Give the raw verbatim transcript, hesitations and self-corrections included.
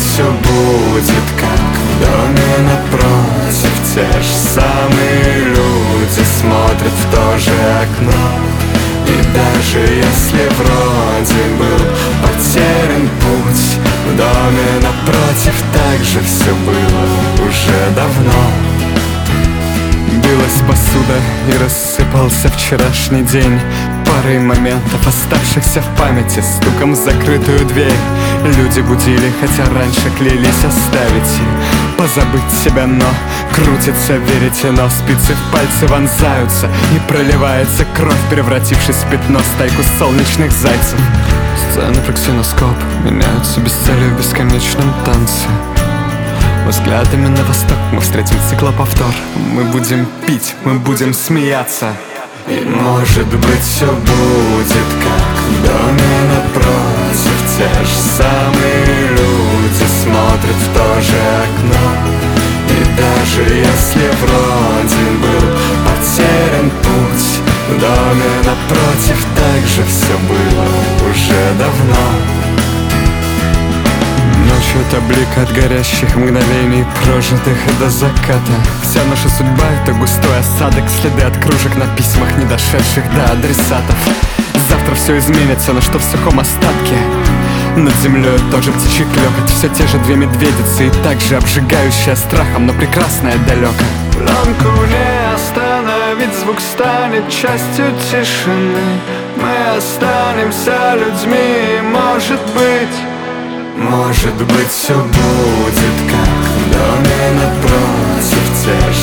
все будет как в доме напротив. Те же самые люди смотрят в то же окно. И даже если вроде был потерян путь, в доме напротив также все было уже давно. Билась посуда и рассыпался вчерашний день. Парой моментов, оставшихся в памяти, стуком в закрытую дверь. Люди будили, хотя раньше клялись оставить и позабыть себя, но крутится веретено, спицы в пальцы вонзаются, и проливается кровь, превратившись в пятно, стайку солнечных зайцев. Сцены про ксеноскоп меняются без цели в бесконечном танце. Взглядами на восток мы встретим циклоповтор. Мы будем пить, мы будем смеяться. И может быть все будет как в доме напротив. Те же самые люди смотрят в то же окно. И даже если вроде был потерян путь, в доме напротив также все было уже давно. Ночью это блик от горящих мгновений, прожитых до заката. Вся наша судьба — это густой осадок, следы от кружек на письмах, не дошедших до адресатов. Завтра все изменится, но что в сухом остатке? Над землей тот же птичий клёкот, все те же две медведицы, и так же обжигающая страхом, но прекрасная далеко. Пленку не остановить, звук станет частью тишины. Мы останемся людьми, может быть. Может быть все будет как в доме напротив. Те